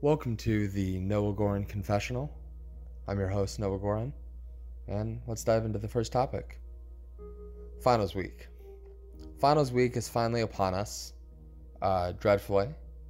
Welcome to the Noah Gorin Confessional. I'm your host, Noah Gorin, and let's dive into the first topic. Finals week. Finals week is finally upon us, dreadfully,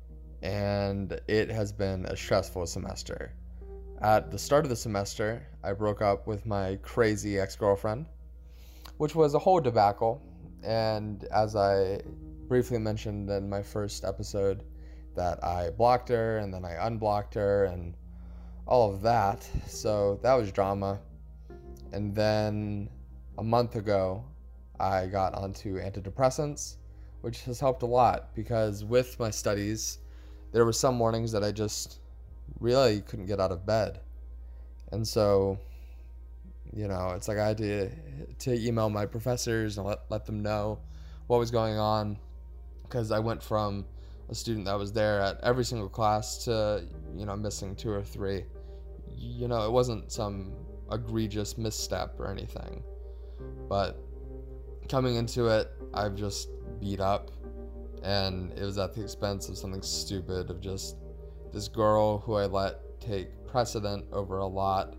and it has been a stressful semester. At the start of the semester, I broke up with my crazy ex-girlfriend, which was a whole debacle, and as I briefly mentioned in my first episode, that I blocked her and then I unblocked her and all of that. So that was drama. And then a month ago, I got onto antidepressants, which has helped a lot because with my studies, there were some mornings that I just really couldn't get out of bed. And so, it's like I had to email my professors and let them know what was going on, because I went from a student that was there at every single class to, missing 2 or 3. It wasn't some egregious misstep or anything. But coming into it, I've just beat up. And it was at the expense of something stupid, of just this girl who I let take precedent over a lot.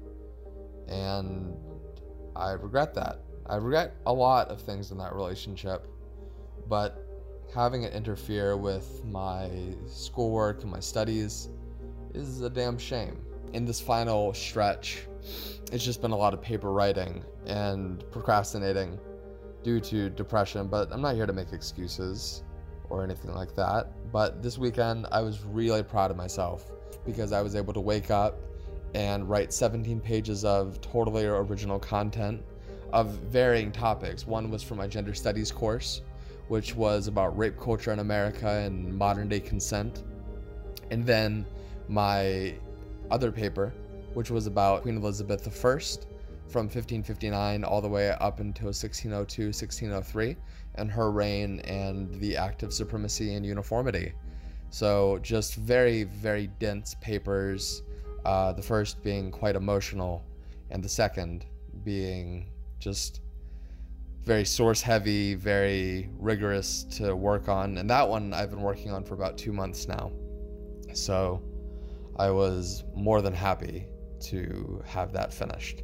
And I regret that. I regret a lot of things in that relationship. But having it interfere with my schoolwork and my studies is a damn shame. In this final stretch, it's just been a lot of paper writing and procrastinating due to depression, but I'm not here to make excuses or anything like that. But this weekend, I was really proud of myself because I was able to wake up and write 17 pages of totally original content of varying topics. One was for my gender studies course, which was about rape culture in America and modern day consent. And then my other paper, which was about Queen Elizabeth I from 1559 all the way up until 1602, 1603, and her reign and the act of supremacy and uniformity. So just very, very dense papers, the first being quite emotional, and the second being just very source heavy, very rigorous to work on. And that one I've been working on for about 2 months now. So I was more than happy to have that finished.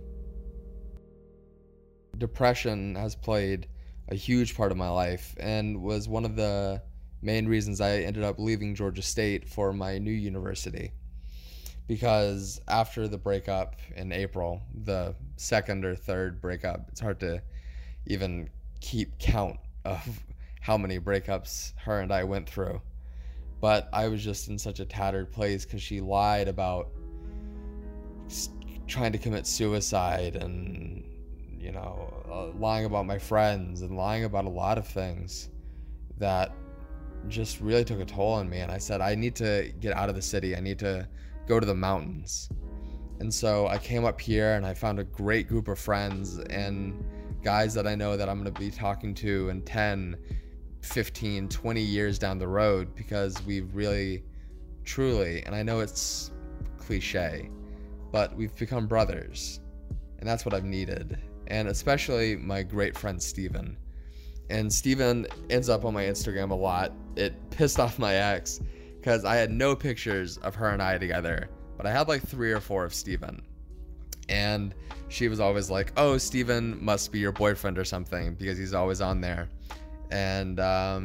Depression has played a huge part of my life and was one of the main reasons I ended up leaving Georgia State for my new university. Because after the breakup in April, the second or third breakup, it's hard to even keep count of how many breakups her and I went through. But I was just in such a tattered place because she lied about trying to commit suicide and, lying about my friends and lying about a lot of things that just really took a toll on me. And I said, I need to get out of the city. I need to go to the mountains. And so I came up here and I found a great group of friends and guys that I know that I'm going to be talking to in 10, 15, 20 years down the road, because we've really, truly, and I know it's cliche, but we've become brothers, and that's what I've needed. And especially my great friend Steven. And Steven ends up on my Instagram a lot. It pissed off my ex because I had no pictures of her and I together, but I had like 3 or 4 of Steven. And she was always like, oh, Steven must be your boyfriend or something because he's always on there. And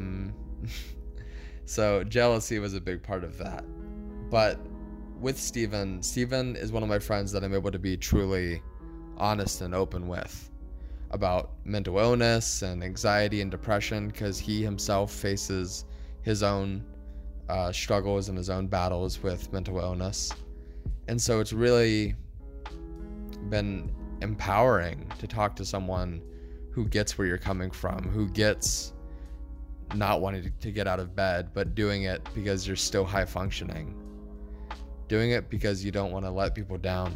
so jealousy was a big part of that. But with Steven is one of my friends that I'm able to be truly honest and open with about mental illness and anxiety and depression, because he himself faces his own struggles and his own battles with mental illness. And so it's really been empowering to talk to someone who gets where you're coming from, who gets not wanting to get out of bed, but doing it because you're still high functioning, doing it because you don't want to let people down.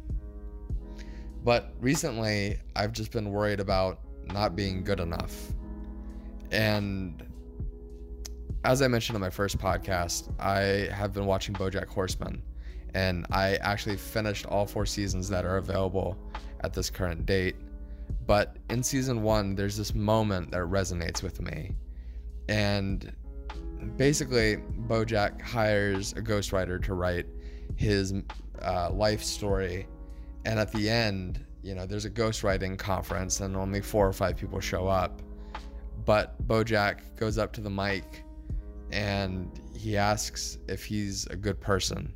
But recently I've just been worried about not being good enough. And as I mentioned in my first podcast, I have been watching BoJack Horseman, and I actually finished all 4 seasons that are available at this current date. But in season 1, there's this moment that resonates with me. And basically, BoJack hires a ghostwriter to write his life story. And at the end, there's a ghostwriting conference and only 4 or 5 people show up. But Bojack goes up to the mic and he asks if he's a good person.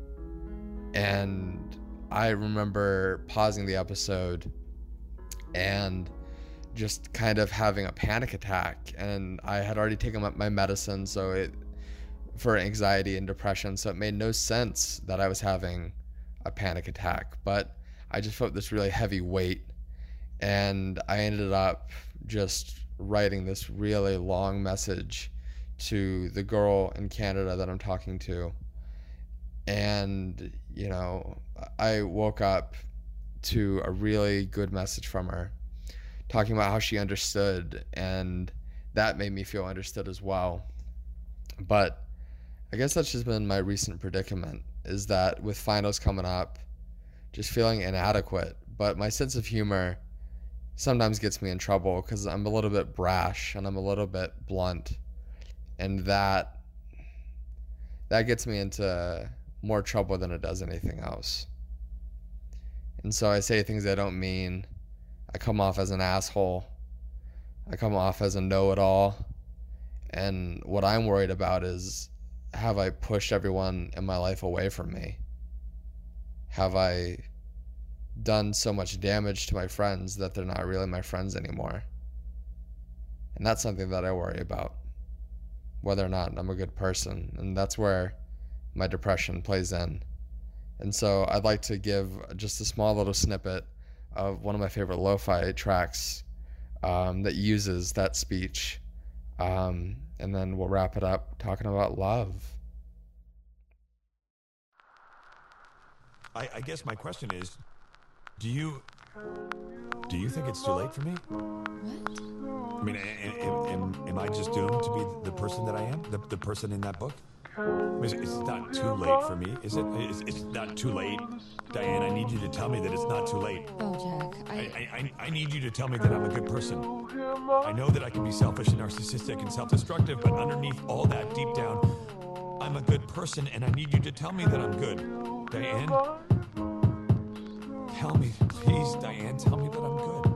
And I remember pausing the episode and just kind of having a panic attack. And I had already taken my medicine for anxiety and depression, so it made no sense that I was having a panic attack. But I just felt this really heavy weight, and I ended up just writing this really long message to the girl in Canada that I'm talking to. And, I woke up to a really good message from her, talking about how she understood, and that made me feel understood as well. But I guess that's just been my recent predicament, is that with finals coming up, just feeling inadequate. But my sense of humor sometimes gets me in trouble because I'm a little bit brash and I'm a little bit blunt. And that gets me into more trouble than it does anything else. And so I say things I don't mean. I come off as an asshole. I come off as a know-it-all. And what I'm worried about is, have I pushed everyone in my life away from me? Have I done so much damage to my friends that they're not really my friends anymore? And that's something that I worry about, whether or not I'm a good person. And that's where my depression plays in. And so I'd like to give just a small little snippet of one of my favorite lo-fi tracks that uses that speech. And then we'll wrap it up talking about love. I guess my question is, do you think it's too late for me? What? I mean, am I just doomed to be the person that I am? The person in that book? I mean, it's not too late for me, is it? It's not too late. Diane, I need you to tell me that it's not too late. Bojack, I need you to tell me that I'm a good person. I know that I can be selfish and narcissistic and self-destructive, but underneath all that, deep down, I'm a good person, and I need you to tell me that I'm good. Diane? Tell me, please, Diane, tell me that I'm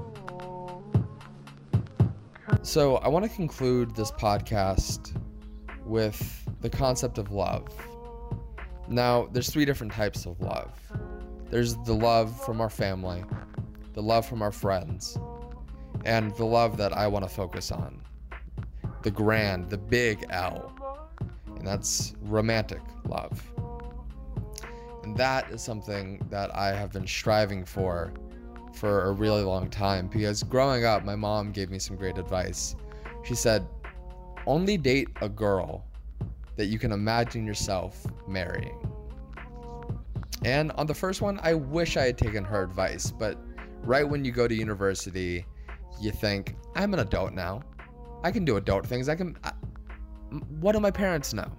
good. So I want to conclude this podcast with the concept of love. Now, there's 3 different types of love. There's the love from our family, the love from our friends, and the love that I want to focus on. The big L. And that's romantic love. And that is something that I have been striving for a really long time, because growing up, my mom gave me some great advice. She said, only date a girl that you can imagine yourself marrying. And on the first one, I wish I had taken her advice, but right when you go to university, you think, I'm an adult now. I can do adult things. What do my parents know?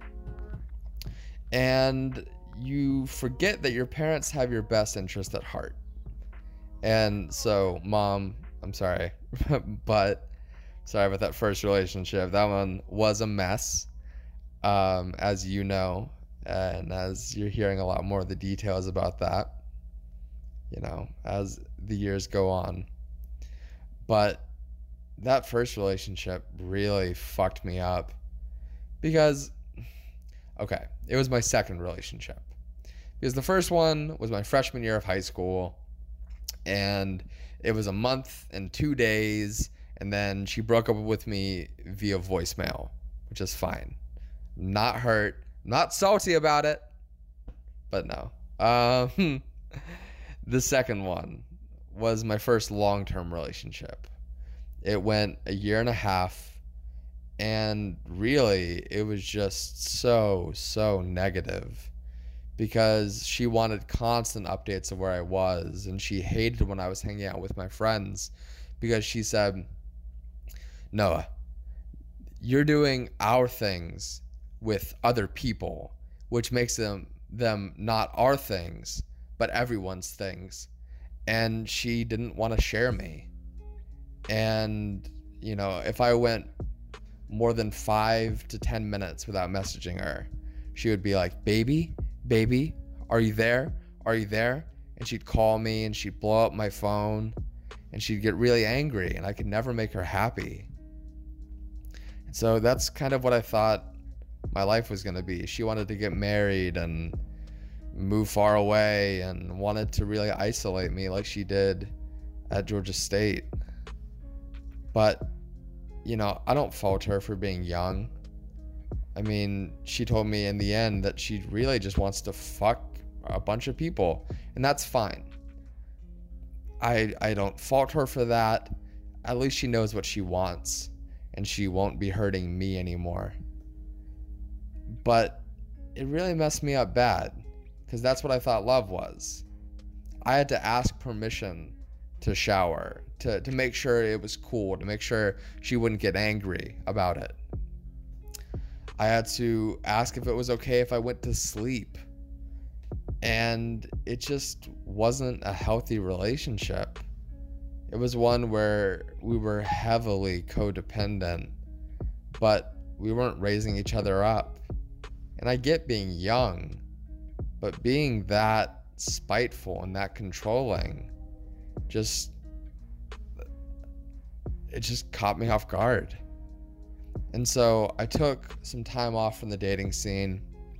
And you forget that your parents have your best interest at heart. And so, Mom, I'm sorry, but sorry about that first relationship. That one was a mess, as you know, and as you're hearing a lot more of the details about that, as the years go on. But that first relationship really fucked me up because, okay, it was my second relationship. Because the first one was my freshman year of high school, and it was a month and 2 days, and then she broke up with me via voicemail, which is fine. Not hurt, not salty about it, but no. The second one was my first long-term relationship. It went a year and a half, and really, it was just so negative. Because she wanted constant updates of where I was, and she hated when I was hanging out with my friends, because she said, Noah, you're doing our things with other people, which makes them not our things, but everyone's things. And she didn't want to share me. And, if I went more than 5 to 10 minutes without messaging her, she would be like, baby, baby, are you there? Are you there? And she'd call me and she'd blow up my phone and she'd get really angry and I could never make her happy. And so that's kind of what I thought my life was going to be. She wanted to get married and move far away and wanted to really isolate me like she did at Georgia State. But, you know, I don't fault her for being young. I mean, she told me in the end that she really just wants to fuck a bunch of people, and that's fine. I don't fault her for that. At least she knows what she wants, and she won't be hurting me anymore. But it really messed me up bad, because that's what I thought love was. I had to ask permission to shower, to make sure it was cool, to make sure she wouldn't get angry about it. I had to ask if it was okay if I went to sleep. And it just wasn't a healthy relationship. It was one where we were heavily codependent, but we weren't raising each other up. And I get being young, but being that spiteful and that controlling it just caught me off guard. And so I took some time off from the dating scene.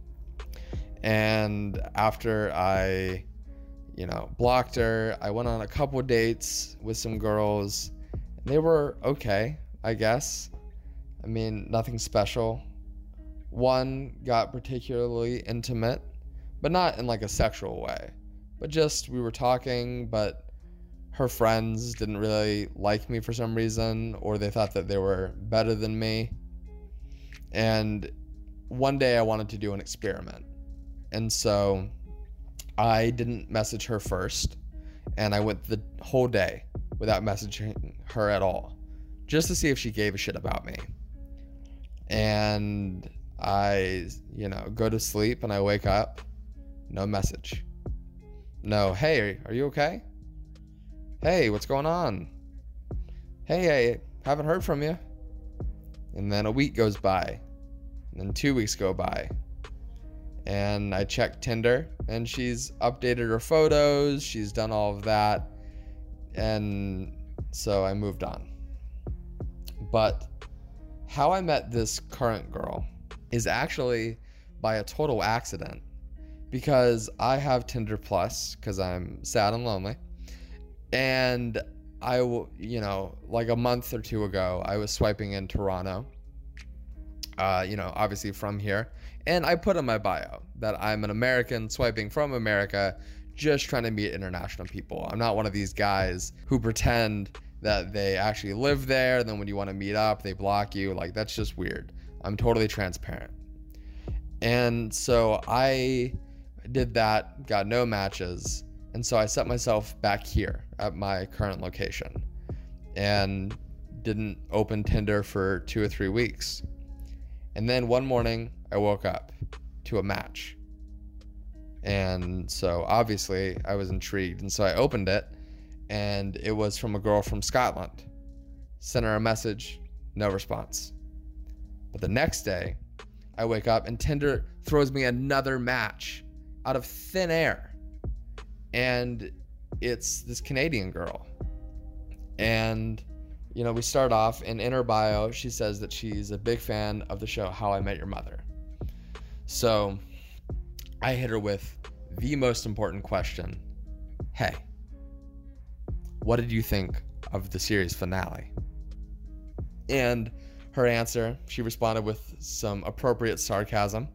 And after I, blocked her, I went on a couple dates with some girls. And they were okay, I guess. I mean, nothing special. One got particularly intimate, but not in like a sexual way. But just we were talking, but her friends didn't really like me for some reason, or they thought that they were better than me. And one day I wanted to do an experiment. And so I didn't message her first, and I went the whole day without messaging her at all, just to see if she gave a shit about me. And I, go to sleep and I wake up, no message. No, hey, are you okay? Hey, what's going on? Hey, I haven't heard from you. And then a week goes by, and then 2 weeks go by. And I checked Tinder, and she's updated her photos, she's done all of that, and so I moved on. But how I met this current girl is actually by a total accident, because I have Tinder Plus because I'm sad and lonely, and I will, like a month or two ago, I was swiping in Toronto, obviously from here. And I put in my bio that I'm an American swiping from America, just trying to meet international people. I'm not one of these guys who pretend that they actually live there, and then when you want to meet up, they block you. Like, that's just weird. I'm totally transparent. And so I did that, got no matches. And so I set myself back here at my current location and didn't open Tinder for 2 or 3 weeks. And then one morning I woke up to a match. And so obviously I was intrigued. And so I opened it, and it was from a girl from Scotland. Sent her a message, no response. But the next day I wake up and Tinder throws me another match out of thin air. And it's this Canadian girl. And we start off, and in her bio, she says that she's a big fan of the show How I Met Your Mother. So I hit her with the most important question. Hey, what did you think of the series finale? And her answer, she responded with some appropriate sarcasm.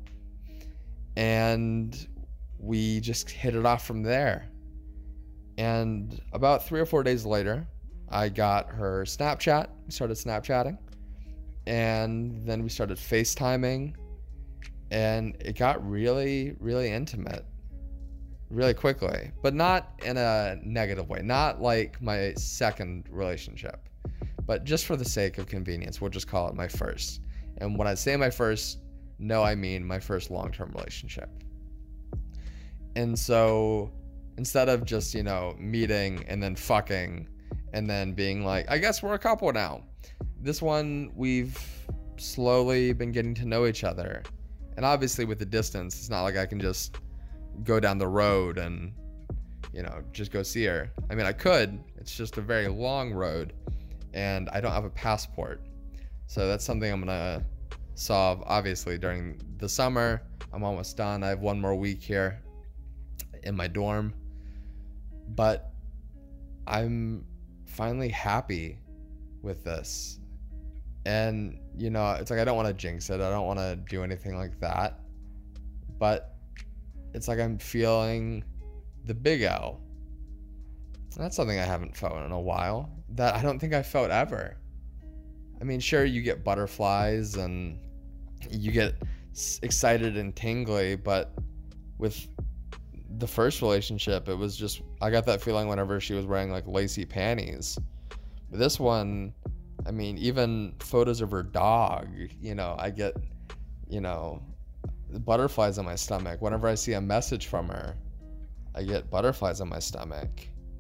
And we just hit it off from there. And about 3 or 4 days later, I got her Snapchat. We started Snapchatting. And then we started FaceTiming. And it got really, really intimate really quickly. But not in a negative way. Not like my second relationship. But just for the sake of convenience, we'll just call it my first. And when I say my first, no, I mean my first long-term relationship. And so instead of just, meeting and then fucking and then being like, I guess we're a couple now. This one, we've slowly been getting to know each other. And obviously with the distance, it's not like I can just go down the road and, just go see her. I mean, I could. It's just a very long road, and I don't have a passport. So that's something I'm gonna solve, obviously, during the summer. I'm almost done. I have one more week here in my dorm. But I'm finally happy with this. And, it's like I don't want to jinx it. I don't want to do anything like that. But it's like I'm feeling the big L. And that's something I haven't felt in a while. That I don't think I felt ever. I mean, sure, you get butterflies and you get excited and tingly, but with the first relationship, it was just, I got that feeling whenever she was wearing like lacy panties. But this one, I mean, even photos of her dog, I get, butterflies on my stomach. Whenever I see a message from her, I get butterflies on my stomach.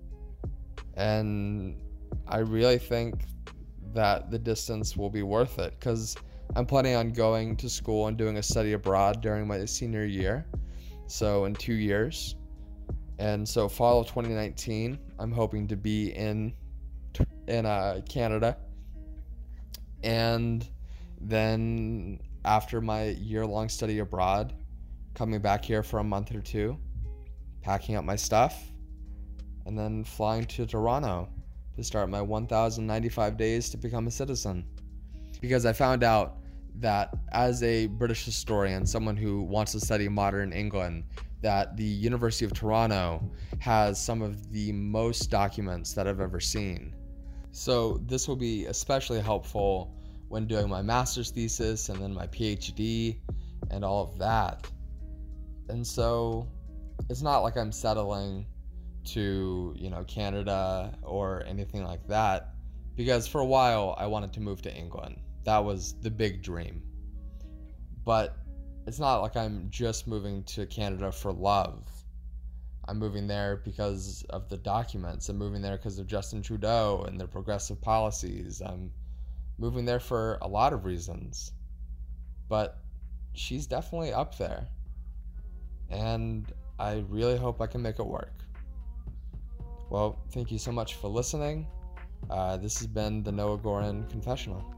And I really think that the distance will be worth it, because I'm planning on going to school and doing a study abroad during my senior year. So in 2 years. And so fall of 2019, I'm hoping to be in Canada. And then after my year-long study abroad, coming back here for a month or two, packing up my stuff, and then flying to Toronto to start my 1,095 days to become a citizen. Because I found out that as a British historian, someone who wants to study modern England, that the University of Toronto has some of the most documents that I've ever seen. So this will be especially helpful when doing my master's thesis and then my PhD and all of that. And so it's not like I'm settling to, Canada or anything like that, because for a while I wanted to move to England. That was the big dream. But it's not like I'm just moving to Canada for love. I'm moving there because of the documents. I'm moving there because of Justin Trudeau and their progressive policies. I'm moving there for a lot of reasons. But she's definitely up there. And I really hope I can make it work. Well, thank you so much for listening. This has been the Noah Gorin Confessional.